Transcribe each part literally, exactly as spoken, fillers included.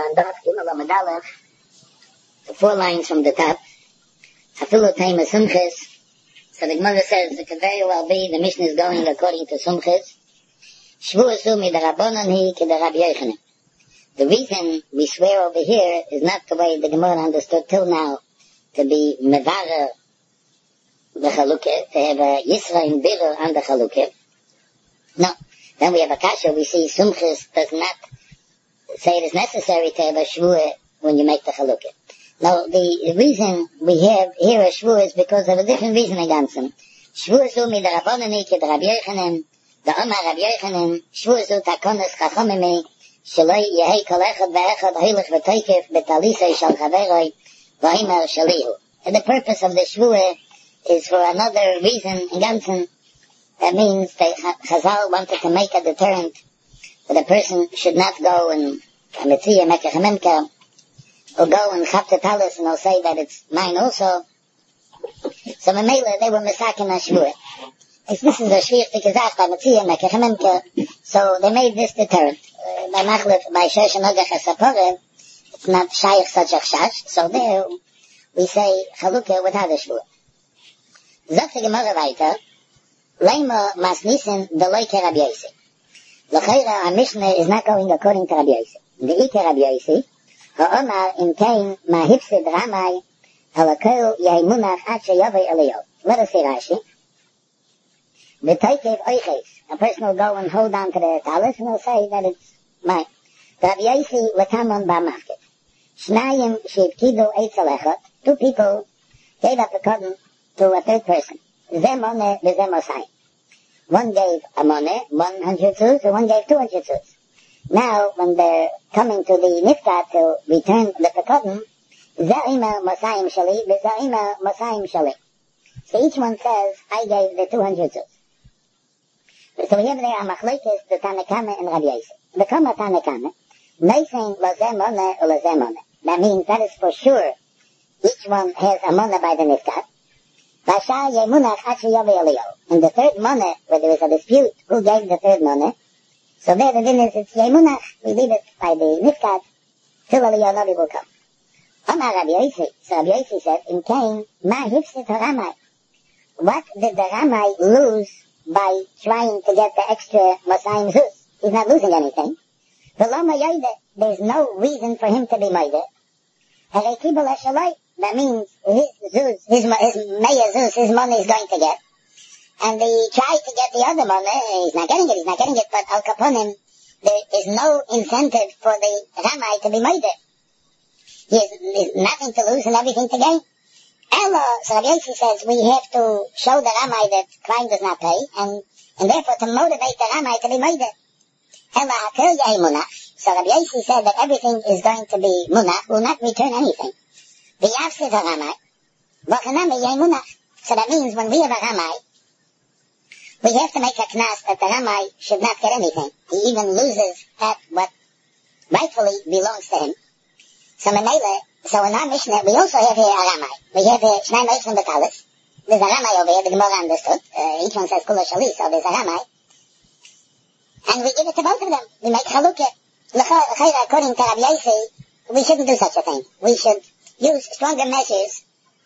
and Daf Gimel Amud Aleph, the four lines from the top. Hafilu Taima Sumchis. So the Gemara says it could very well be the mission is going according to Sumchis. Shvu Asu mi Rabbanan hi ki Rabbi Yochanan. The reason we swear over here is not the way the Gemara understood till now, to be Mevara the Chalukah, to have a Yisrael Birur on the Chalukah. No. Then we have a kasha, we see Sumchis does not say it is necessary to have a Shvuah when you make the Chalukah. Now, the reason we have here a Shvuah is because of a different reason against him. Shvuah su mi d'Rabbanan ki d'Rabbi Yochanan, d'Amar Rabbi Yochanan, Shvuah su takonas chachamimi, sheloi yehei kol echad ve'echad hoilech v'toikef betalisei shal chaveroi, v'himer shalihu. And the purpose of the Shvuah is for another reason against him. That means that Chazal wanted to make a deterrent that a person should not go and Kametziyah Mekach or go and chap the talis and they'll say that it's mine also. So Mamela, they were Mesakin HaShvuah. This is a Shviach Tikazach by Metziyah Mekach so they made this deterrent. Uh, by Machlef, by Shesh and Ogach HaSaporeh, it's not Shaykh such a Chash, so there we say Chalukah without a Shvuah. Zot the Gemara weiter, Leima Masnisin Deloi Ke Rabbi Yosi. L'chayra, our Mishnah is not going according to Rabbi Yosi. The Ike Rabbi Yosi, Ha'omar in Kain Ma'hipsid Ramai Halakol Yehimunach Ad Sheyavei Eliyahu. Let us say Rashi. V'toikev Oiches. A person will go and hold on to the talis and he'll say that it's mine. Rabbi Yosi L'tamon Ba'mafkid. Shnayim Shivkidu Eitz Alechot. Two people gave up the cotton to a third person. Zeh moneh v'zeh mosayim. One gave a moneh, one hundred zuz, and one gave two hundred zuz. Now, when they're coming to the nifta to return the pekudin, zeh ima mosayim shali, v'zeh ima mosayim shali. So each one says, I gave the two hundred zuz. So we have there a machlekes, the Tanakama and Rabbi Yosi. The Kama Tanakama, nothing lazeh moneh or lazeh moneh. That means that is for sure. Each one has a moneh by the nifta. And the third money, where there is a dispute, who gave the third money? So there the din is, it's Yemunach, we leave it by the Nifkat, till Aliyah Navi will come. Amar Rabbi Yosi, so Rabbi Yosi said, in Cain, Ma hifsit Ramai. What did the Ramai lose by trying to get the extra Masayim Zuz? He's not losing anything. V'loma Yoide, there's no reason for him to be Moide. Harei Kibul Eshaloi. That means his zuz, his, his Meya zuz, his money is going to get. And he tried to get the other money, he's not getting it, he's not getting it, but Al Kaponim, there is no incentive for the Ramai to be made. He has nothing to lose and everything to gain. Ella, so Rabbi Yosi says, we have to show the Ramai that crime does not pay, and, and therefore to motivate the Ramai to be made. Ella Hakil Yahi Munach. So Rabbi Yosi said that everything is going to be Munach, will not return anything. The Yavsid HaRamai, V'chanami Yemunach. So that means when we have a Ramai, we have to make a knas that the Ramai should not get anything. He even loses at what rightfully belongs to him. So Menele, so in our Mishnah, we also have here a Ramai. We have here Shnai Moitzim B'Talis. There's a Ramai over here, the Gemara understood. Uh, each one says Kula Shali, so there's a Ramai. And we give it to both of them. We make Chalukah. L'chayra, according to Rabbi Yosi, we shouldn't do such a thing. We should use stronger measures.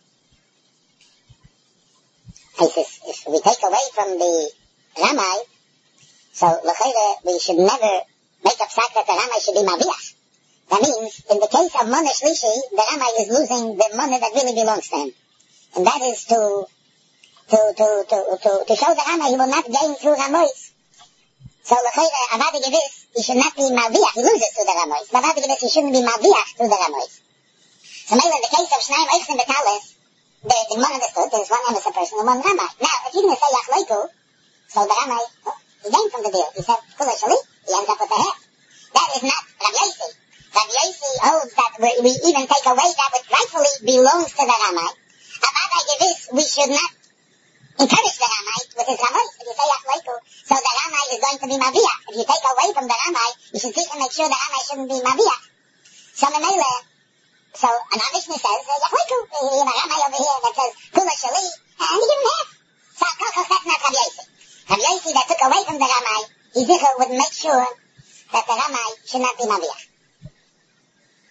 If, if we take away from the Ramai, so l'chayre, we should never make a psak that the Ramai should be Maviach. That means, in the case of Moneh Shlishi, the Ramai is losing the money that really belongs to him. And that is to, to, to, to, to, to show the Ramai he will not gain through Ramois. So l'chayre, Avadi Gevis, he should not be Maviach, he loses through the Ramois. But Avadi Gevis, he shouldn't be Maviach through the Ramois. So maybe in the case of Shnai Moitzim B'Talis, the, the one understood, there's one innocent person and one Ramai. Now, if you're going to say Yachleiku, so the Ramai, oh, he gained from the deal. He said, Kula Shali, he ends up with the half. That is not Rabbi Yosi. Rabbi Yosi holds that we, we even take away that which rightfully belongs to the Ramai. About I give this, we should not encourage the Ramai with his Ramai. If you say Yachleiku, so the Ramai is going to be Maviach. If you take away from the Ramai, you should seek and make sure the Ramai shouldn't be Maviach. So Menele, so, and our Mishnah says, Yachleiku, you have a Ramai over here that says, Kula Shali, and he gives him half. So, Kochos, that's not Rabbi Yosi. Rabbi Yosi that took away from the Ramai, he would make sure that the Ramai should not be Maviach.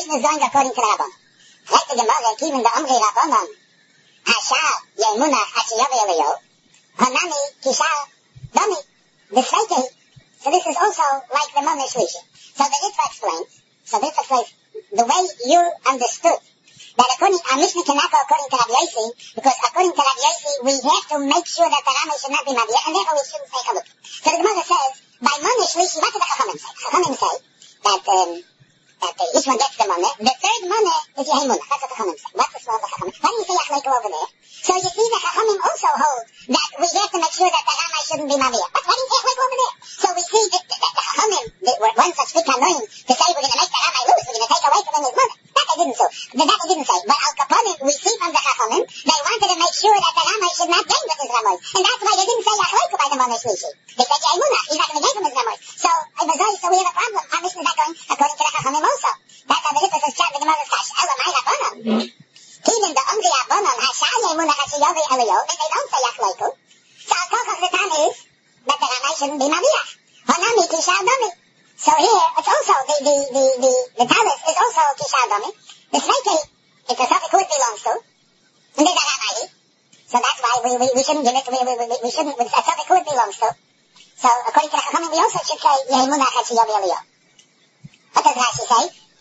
Mishnah is going according to the Rabbanon. Let the Gemara, even the Omri Rabbanon, Hashar, Yemunach, Hashiyavi Eliyo, Hanani, Kishar, Dami, the Sveiki. So this is also like the Mona Shlishi. So the Ritva explains, so this explains the way you understood that according, our Mishnah cannot go according to Rabbi Yossi, because according to Rabbi Yossi, we have to make sure that the Rama should not be Mavir, and therefore we shouldn't say Chaluk. So the Gemara says, by Mona Shlishi, what do the Chachamim say? Chachamim say that, um, that uh, each one gets the Mona. The third Mona is Yehimunah. That's what the Chachamim say. What's the small of the Chachamim? Why do you say Yachleiko over there? So you see the Chachamim also hold that we have to make sure that the Rama shouldn't be Mavir. But why do you say Yachleiko over there? So we see that, that, that the Chachamim, were one such big Hanoim to say we're going to make the Rama lose, we're going to take away from him his Mona. That they didn't say. That they didn't say. But Al Kaponim, we see from the Chachamim, they wanted to make sure that the Rama should not gain with his Ramos. And that's why they didn't say Yachleiko by the Mona Shlishi. They said Yehimunah. He's not going to gain from his Ramos. So, so we have a problem. Our Mishnah is not going according to the Chachamim also. That's how the Ritva says, Chat, the Gemara's Kash. Ela, my Rabbanon. Even the Omri Rabbanon, Hashar Yemunach, Hashiyavi Eliyo, then they don't say Yachleiko. So our Kochach the time is that the Rama shouldn't be Maviach. Hanami, Kishar Dami. So here, it's also, the, the, the, the, the Talis is also Kishar Dami. The Sveiki, it's a Sophic who it belongs to. And there's a Ramahi. So that's why we, we, we shouldn't give it, we, we, we, we shouldn't, it's a Sophic who it belongs to. So according to the Chachamim, we also should say Yehimunach, Hashiyavi Eliyo. What does Rashi say?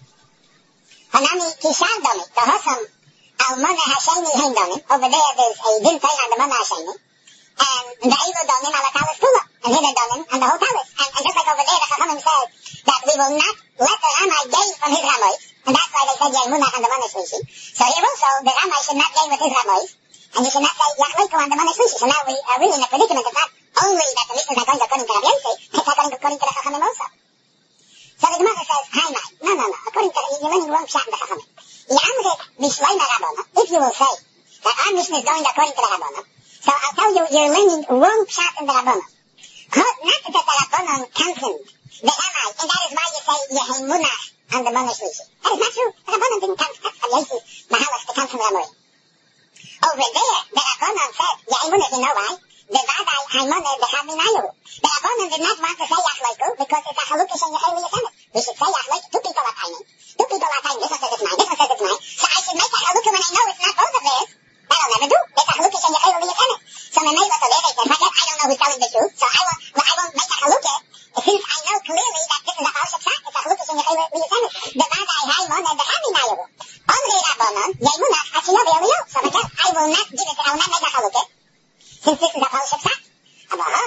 Hanami Kishar Dami, the Hossam Al-Mona Hasheni Hein Dami. Over there, there's a din tail on the Mona Hasheni. And the Eilu Dami ala Talis Kula. And here they're Dami on the whole Talis. And, and just like over there, the Chachamim said that we will not let the Ramai gain from his Ramois. And that's why they said Yehimunach on the Mona Shlishi. So here also, the Ramai should not gain with his Ramois. And you should not say Yachleiko on the Mona Shlishi. So now we are really in a predicament. It's not only that the Mishnah is not going according to Rabbi Yossi, it's according, according to the Chachamim also. So the Gemara says, hi, my. No, no, no. According to, you're learning wrong shot in the Chachamim. Yamrit Bishleima Rabbana, if you will say that our Mishnah is going according to the Rabbana, so I'll tell you, you're learning wrong shot in the Rabbana. Not that the Rabbanon canceled the Ramai, and that is why you say Yehimunach on the Mona Shlishi. That is not true. The Rabbanon didn't cancel. That's Rabbi Yossi Mahalach to cancel the Ramai. Over there, the Rabbanon said Yehimunach, you know why? The Vadai Haimone Bechaminayu. The Rabbanon did not want to say Yachleiko because it's a Chalukish and Yechel Yesemet. We should say Yachleiko. Two people are timing. Two people are timing. This one says it's mine. This one says it's mine. So I should make a Chalukish when I know it's not both of theirs. That'll never do. It's a Chalukish and Yechel Yesemet. So my neighbor, so there they said, forget, I don't know who's telling the truth. So I won't, well, I won't make a Chalukish since I know clearly that this is a Chal Shepshat. It's a Chalukish and Yechel Yesemet. The Vadai Haimone Bechaminayu. Omri Rabbanon, Yemunach, Hashiyavi Eliyo. So forget, I will not give it, I will not make a Chalukish. Since this is a Chal Shepshat. But over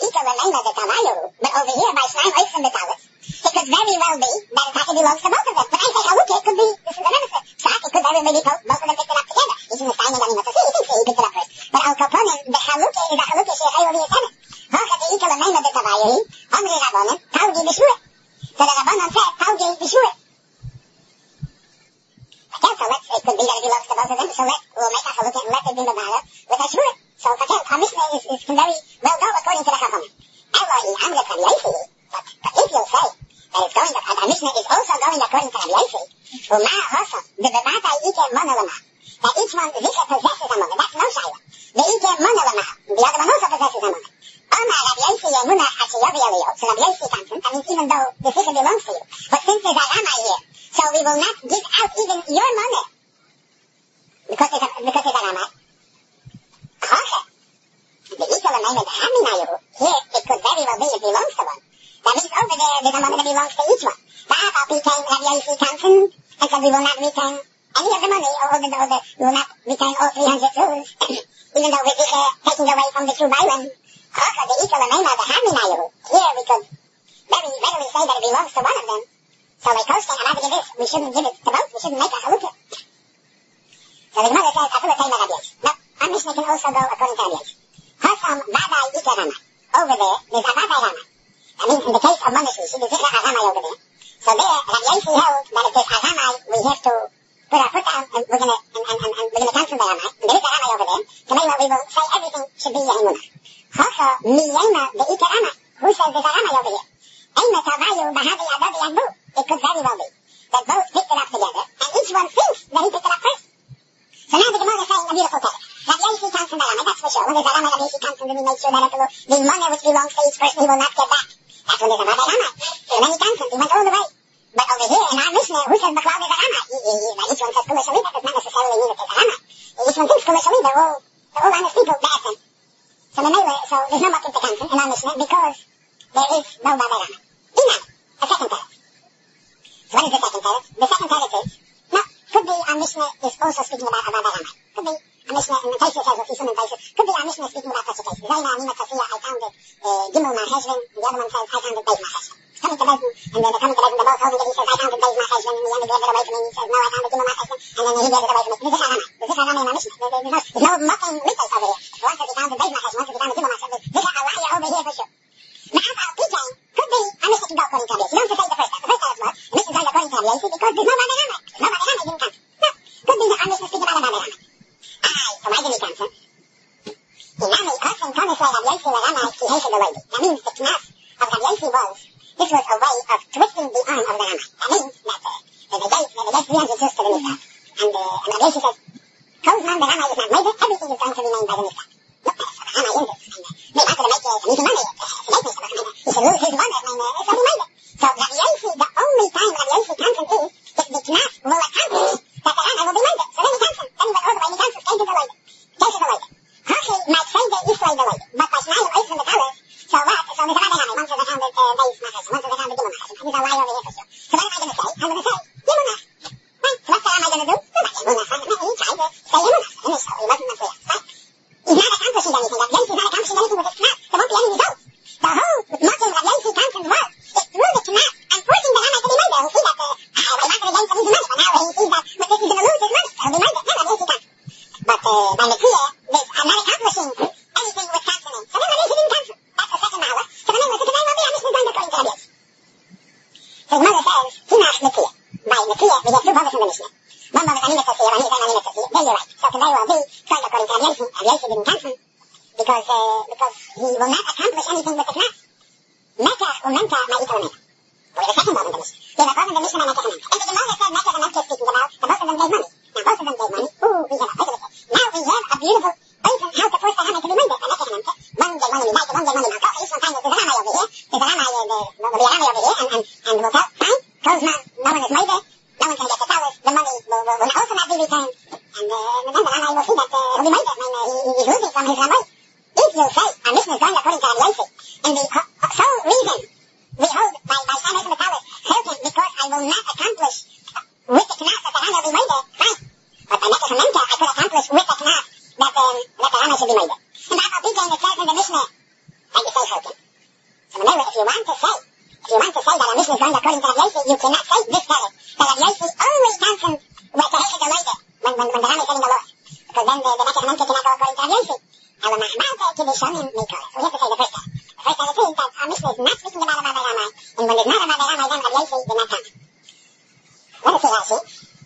here, by Shnayim Oitzim B'Talis, it could very well be that it has to belong to both of them. When I say Halukah, it could be, this is a benefit. Pshat, it could very well be both of them picked it up together. He's in the sign and Ganim Atasi, he thinks he picked it up first. But Al Kaponim, the Halukah is a Halukah Shechayel V'Yesemet. Hocha De'ika L'Meima B'Tavayiri, Omri Rabbanon, Taugi B'Shur. So the Rabbanon said, Taugi B'Shur. Okay, so let's, it could be that it belongs to both of them, so let, we'll make a Halukah and let it be Mabala with a Shur. So again, our Mishnah is, is very well go according to the Chachamim. Elohi Amrit Rabbi Yossi, but, but if you say that it's going, that our Mishnah is also going according to Rabbi Yossi, Uma Hossa, the Bevatai Ike Monolama, that each one Zika possesses a Mona, that's no Shaila. The Ike Monolama, the other one also possesses a Mona. Oma Rabbi Yossi Yemunach Hashiyavi Eliyo, so Rabbi Yossi comes in, I mean even though the Zika belongs to you, but since there's a Rama here, so we will not give out even your Mona, because there's a, because there's a Rama. Hocha. The Ika L'Meima B'Chaminayu, here it could very well be it belongs to one. That means over there, there's a Mona that belongs to each one. Ba'af al Pikein Rabbi Yossi Kansen, and said we will not retain any of the money, or the, or the, we will not retain all three hundred Jews, even though we're uh, taking away from the true Bailam. Hocha, the Ika L'Meima B'Chaminayu, here we could very readily say that it belongs to one of them. So like Koshken, I'm asking this, we shouldn't give it to both, we shouldn't make a Halukah. So the Gemara says, Afilu Teima Rabbi Yossi. Now, our Mishnah can also go according to Rabbi Yossi. Hossam Vadai Ike Rama. Over there, there's a Vadai Rama. I mean, in the case of Mona Shlishi, there's a Ramai over there. So there, Rabbi Yossi held that if there's a Ramai, we have to put our foot down, and we're gonna, and, and, and, and we're gonna cancel the Ramai. And there is a Ramai over there. So maybe we will say everything should be Yehimunah. Hossa Miyema the Ike Rama. Who says there's a Ramai over here? Eina Tavayu Bahavi Adavi Yadbu. It could very well be that both picked it up together, and each one thinks that he picked it up first. So now the Gemara is saying a beautiful text. Rabbi Yossi comes from the Rama, that's for sure. When there's a Rama, Rabbi Yossi comes from, then we make sure that the money which belongs to each person he will not get back. That's when there's a Vadai Rama. And then he comes from, he went all the way. But over here in our Mishnah, who says B'chlal there's a Rama? one says Kula Shalida does not necessarily mean that there's a Rama. Each one thinks Kula Shalida, all, all honest people, be'etzem. So the Mele, so there's no much implication in our Mishnah because there is no Bavei Rama. Inam, a second pair. So what is the second pair? The second pair is, no, could be our Mishnah is also speaking about a Bavei Rama. Could be a Mishnah, and the Taisa says, what Yisum and Taisa, could be our Mishnah speaking about such a case. Zaina, Anima, Tasiya, I found it, Gimel Maheshvin, and the other one says, I found it Beis Maheshvin. Coming to Bezdin, and then they're coming to Bezdin, they're both holding it, he says, I found it Beis Maheshvin, and the end gives it away from me, he says, no, I found it Gimel Maheshvin, and then he gives it away from me. This is Harama. This is Harama in our Mishnah. There's no, there's no mocking mitzvahs over here. Once that he found it Beis Maheshvin, once that he found it Gimel Maheshvin, this is Alaya over here for sure. Ma'af al-Pijain could be a Mishnah can go according to Rabbi Yossi. You don't have to say the first step. The first step is what? The Mishnah is going according to Rabbi Yossi because there's no Bavei Rama. There's no Bavei Rama, it didn't come. No. Could be that our Mishnah speaking about a Bavei Rama. Aye, so why didn't he come, sir? Inami, Kosin, Komislei, Rabbi Yossi, Rama, Ki Hesed Eloidi. That means the knas of Rabbi Yossi was, this was a way of twisting the arm of the Rama. That means that uh, the gate, the gate three hundred just to the Mizrach. And, uh, and Rabbi Yossi says, Kozman, the Rama is not made, everything is going to remain by the Mizrach. Look, that's what the Rama is. And, uh, maybe after the make it, some easy money, uh, to make me, he should lose his mother, and, uh, so he made it. So Rabbi Yossi, the only time Rabbi Yossi comes is, if the knas will accomplish that the Rama will be made it. So then he comes, then he went all the way, he comes, came to the Leute. Came to the Leute. Hachi might say that Yisrael the Leute, but by Shnayim Ois from the Talis, so what? So there's a Bavei Rama. Once there's a founded uh, Beis Maheshvin, once there's a founded Gimel Maheshvin. He's a lie over here for sure. So what am I going to say? I'm going to say Gimel Maheshvin. Right? So what's the Rama going to do? No, not Gimel Maheshvin. He tried to say Gimel Maheshvin. And he showed he wasn't Messiah. Right? He's not accomplishing anything. Rabbi Yossi is not accomplishing anything with his knas. There won't be any result. The whole mocking Rabbi Yossi conference was, it's through the knas and forcing the Rama to be made there. He sees that, uh, I wanted to gain some easy money, but now he sees that, but this is going to lose his money. So he'll be made there. No, Rabbi Yossi can't. But, uh, by Nekiah, there's, I'm not accomplishing anything with consonant. So then Rabbi Yossi didn't consonant. That's the second ma'ala. So the name was, the name will be, our Mishnah is going according to Rabbi Yossi. So his mother says, Hinach Nekiah. By Nekiah, we get two brothers from the Mishnah. One brother is Anima Tasiya, one is Anima Tasiya. There you're right. So it can very well be, going according to Rabbi Yossi. Rabbi Yossi didn't consonant. Because, uh, because he will not accomplish anything with the knas. Mekach u'menta ma'ita u'menta. We're the second one in the Mishnah. There's a brother in the Mishnah and Mekach u'menta. And the Gemara said Mekach and Memcha speaking about, the both of them gave money. Now both of them gave money. Ooh, we have a, look at this. Now we have a beautiful open how to force the Rama to be made there. Mekach and Memcha. One gave money Midaita, one gave money Malka. Each one finds there's a Rama over here. There's a Rama, uh, there will be a Rama over here, and, and, and we'll tell, fine, Kozman, no one is made there. No one can get the towers. The money will, will, will also not be returned. And, uh, and then the Rama will see that, uh, will be made there. I mean, uh, he, he's losing from his Rama. If you say, our Mishnah is going according to Rabbi Yossi, and the uh, sole reason we hold by, by Shai Meshach Metalis, certain because I will not accomplish uh, with the knas that the Rama will be made there, fine. But by Mekach and Memcha, I could accomplish with the knas that, um, that the Rama should be made there. And Ba'al Pijain, it says in the Mishnah, like you say, certain. So remember, if you want to say, if you want to say that our Mishnah is going according to Rabbi Yossi, you cannot say this term, that Rabbi Yossi only comes from with the Hesed Eloide, when, when, when the Rama is setting the law. Because then the, the Mekach and Memcha cannot go according to Rabbi Yossi. So we have to say the first time. The first time it is that our Mishnah is not speaking about a Bavei Rama, and when there's not a Bavei Rama, then Rabbi Yossi did not come. Let us see Rashi.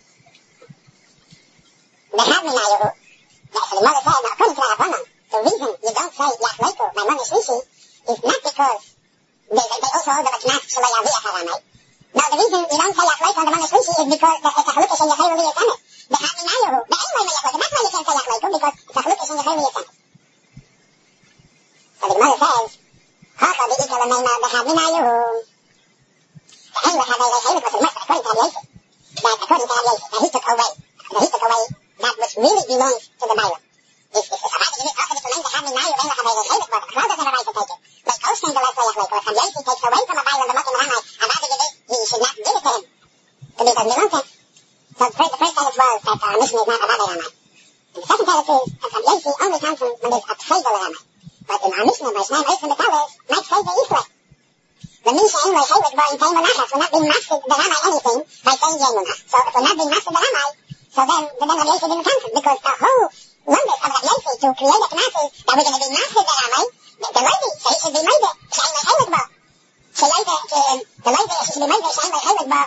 The Havminayu, yes, so the mother said, now according to Rabbanan, the reason you don't say Yachleiko by Monish Rishi is not because they, they also hold the Knas Shalai Aviyah Haramai. No, the reason you don't say Yachleiko on the Monish Rishi is because the Chalukish and Yecheru Liyasemet. The Havminayu, the Einway Yachleiko, that's why you can't say Yachleiko, because the Chalukish and Yecheru Liyasemet. So the Gemara says, Hacha the Ikal Ameina Behavinayu. The Einway Havei Heilig was the most according to Rabbi Yossi. That according to Rabbi Yossi, that he took away, that he took away that which really belongs to the Bailam. If, if, if a Rabbi Yossi also the Havinayu, Einway Havei Heilig was, a Klal doesn't have a right to take it. But Koshten the less way of Leiko, if Rabbi Yossi takes away from a Bailam the Mokim Ramai, a Rabbi Yossi, he should not give it to him. Because it doesn't belong to him. So the first, the first tenet was that our Mishnah is not a Bavei Ramai. And the second tenet is that Rabbi Yossi only comes from when there's a Tchevel Ramai. But in our Mishnah, by Shnayim Ois from the Talis, might say the Yisrael. The Misha Einway Heilig bar in Tei Monachas, we're not being mastered the Ramai anything by saying Yemunah. So if we're not being mastered the Ramai, so then, then Rabbi Yossi didn't come from, because the whole wonders of Rabbi Yossi to create a Knas is that we're going to be mastered the Ramai, the Levi, so he should be made it, Sheinway Heilig bar. Sheyayte, the Levi, he should be made it, Sheinway Heilig bar,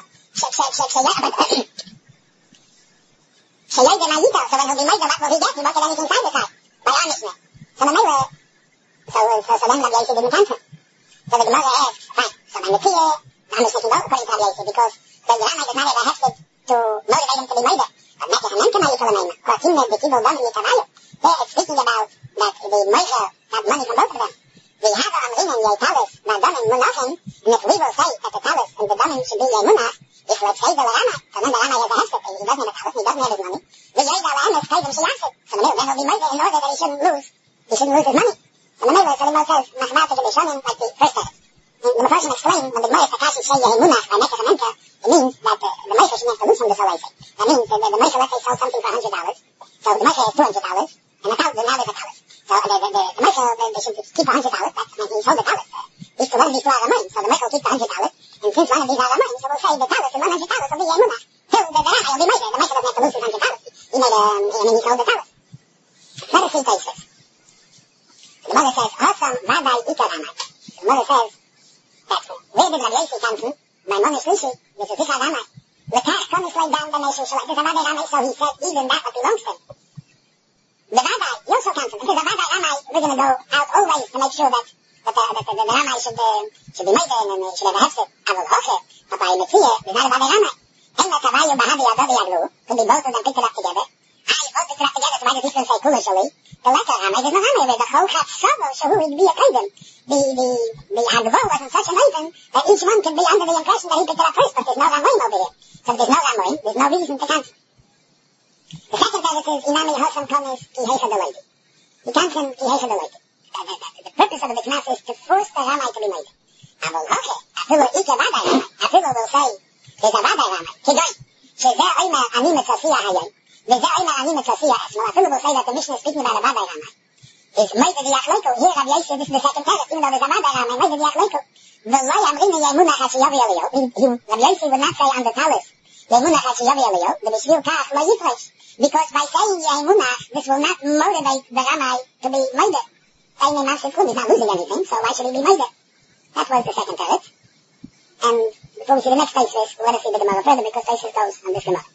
Sheyayte Mayita, so when he'll be made it, what will he get? He won't get anything satisfied by our Mishnah. So the Mele, so, so, so then Rabbi Yossi didn't come from. So the Gemara asks, fine, so by Nekiah, the Mishnah can go according to Rabbi Yossi, because the Ramai does not have a hefted to motivate him to be made it. But Mekach and Memcha Mayita Lameima, Kotimne B'Kibul Dam Yitavayu. There it's speaking about that the Moshe got money from both of them. The Hava Amrinen Yei Talis, V'Adamin Munachin, and if we will say that the Talis and the Damin should be Yemunah, if let's say the Rama, so then the Rama has a hefset, he doesn't have a talent, he doesn't have his money. The Yoida Lahamis pays him Shiyasset. So the Miller, then he'll be murdered in order that he shouldn't lose, he shouldn't lose his money. So the Miller, so the Miller says, Machmata Gebishonim, like the first text. And the Mepharshim explain, when the Gemara Takashi Shei Yehimunach by Mekach Amenka, it means that the, the Moshe should have to lose from the Soleise. That means that the, the Moshe, let's say, sells something for one hundred dollars. So the Moshe has two hundred dollars, and the thousand, now there's a talent. So the, the, the, the Moshe, they, they should keep one hundred dollars, that's when he sold the talent. These two, one of these two are Ramoim, so the Moshe will keep the one hundred dollars, and since one of these are Ramoim, so we'll say the talent is one hundred dollars of the Yehimunach. Till the Rama will be Moshe, the Moshe doesn't have to lose his one hundred dollars. He made a, I mean, he sold the talent. Let us see Taisus. The mother says, Hasam Vadai Ika Rama. The mother says, that where did Rabbi Yossi come from? By Monish Rishi, this is Ika Rama. Lekach comes like down the nation, so like this Avadai Rama, so he said, even that what belongs to him. The Vadai also comes from, because the Vadai Rama, we're going to go out always to make sure that, that the, that the, the, the Rama should, uh, should be made and uh, should have a hefset. Avol Hoche, but by Metzia, there's not a Vadai Rama. And the Kavayu Bahadi Adodi Aglu, could be both of them picked it up together. Ah, you both picked it up together, so why does this one say Kulashali? The letter Rama, there's no Rama with the whole Chatzavo, so who would be a Kadim? The, the, the Agvo wasn't such an Raven that each one could be under the impression that he picked it up first, but there's no Ramoim over here. So if there's no Ramoim, there's no reason to cancel. The second teretz is Inami Hosam Komis Ki Heicha Deloidi. He cancels Ki Heicha Deloidi. The purpose of the Biknas is to force the Ramai to be made. Avol Hoche, Afilu Ike Vadai Ramai. Afilu will say, there's a Vadai Ramai. Kigoi, Shezeh Oimer Ani Metzosiyah Hayom. V'zeh Oimer Ani Metzosiyah Esmo. Afilu will say that the Mishnah is speaking about a Vadai Ramai. Is Moide V'yachleiko. Here Rabbi Yossi, this is the second teretz, even though there's a Vadai Ramai, Moide V'yachleiko. V'lo Yamrini Yemunach Hashiyavi Eliyo. Rabbi Yossi would not say on the Talis, Yemunach Hashiyavi Eliyo, the Bishvil Kach Lo Yifresh. Because by saying Yemunach, this will not motivate the Ramai to be Moide. Saying Yemunach is good, he's not losing anything, so why should he be Moide? That was the second teretz. And before we see the next Taisus, let us see the Gemara further, because Taisus goes on this Gemara.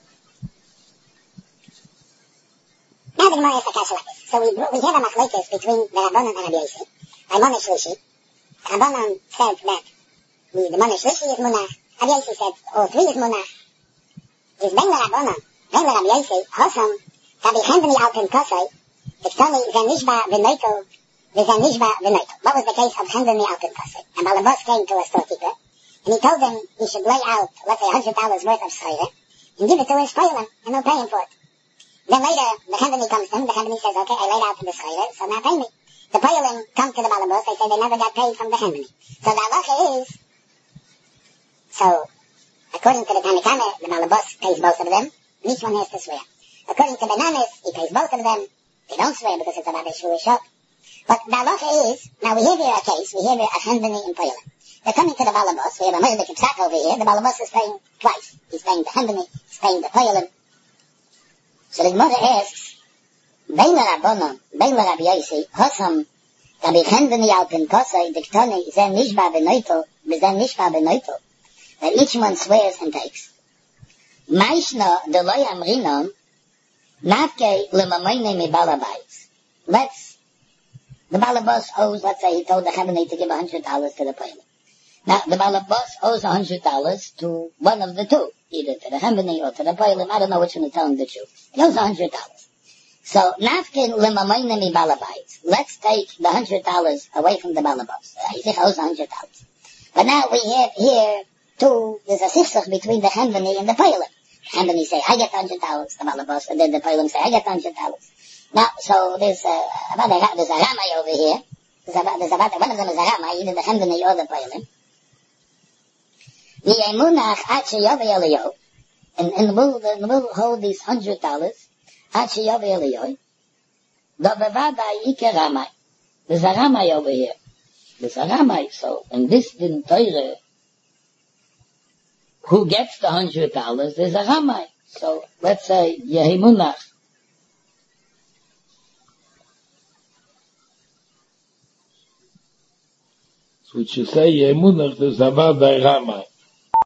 Now the Gemara is the kasha like this. So we, we hear a machlokes between the Rabbanan and Rabbi Yossi. By Monish Rishi, Rabbanan said that the, the Monish Rishi is Munach. Rabbi Yossi said all three is Munach. Is Ben the Rabbanan, Ben the Rabbi Yossi, Hosam, Tabi Chendani Alpin Kosoi, Iktoni Zenishba V'Noito, V'Zenishba V'Noito. What was the case of Chendani Alpin Kosoi? And Balabos came to a storekeeper, and he told him he should lay out, let's say, one hundred dollars worth of schayre, and give it to his spoiler, and he'll pay him for it. Then later, the Chendani comes to him, the Chendani says, okay, I laid out for the schayre, so now pay me. The Poyalim come to the Balabos, they say they never got paid from the Chendani. So the halacha is, so, according to the Tanakama, the Balabos pays both of them, and each one has to swear. According to the Nanas, he pays both of them, they don't swear because it's about a Shvuah shop. But the halacha is, now we have here a case, we have here a Chendani and Poyalim. They're coming to the Balabos, we have a Moed Kipsak over here, the Balabos is paying twice. He's paying the Chendani, he's paying the Poyalim. So the Gemara asks, Bein Rabbanan, Bein Rabbi Yossi, Hosam, Tabi Chendani Alpin Kosoi, Diktoni, Zen Nishba Benoito, Zen Nishba Benoito, that each one swears and takes. Maishna, the Loy Amrinon, Nafke, Lemamoine me Balabais. Let's, the Balabos owes, let's say he told the Chendani to give a hundred dollars to the Poyalim. Now, the Balabos owes a hundred dollars to one of the two, either to the Chendani or to the Poyalim. I don't know which one to tell him the truth. He owes a hundred dollars. So, Nafkin Lemamoine me Balabais. Let's take the hundred dollars away from the Balabos. He owes a hundred dollars. But now we have here two, there's a sifsach between the Chendani and the Poyalim. The Chendani say, I get a hundred dollars, the Balabos, and then the Poyalim say, I get a hundred dollars. Now, so there's a, about a, there's a Ramai over here. There's about, there's about, one of them is a Ramai, either the Chendani or the Poyalim. And, and we'll, we'll hold these hundred dollars. There's a Ramai over here. There's a Ramai. So, in this din Torah, who gets the hundred dollars, there's a Ramai. So, let's say, Yehimunach. So, we should say, Yehimunach, there's a Vadai Ramai.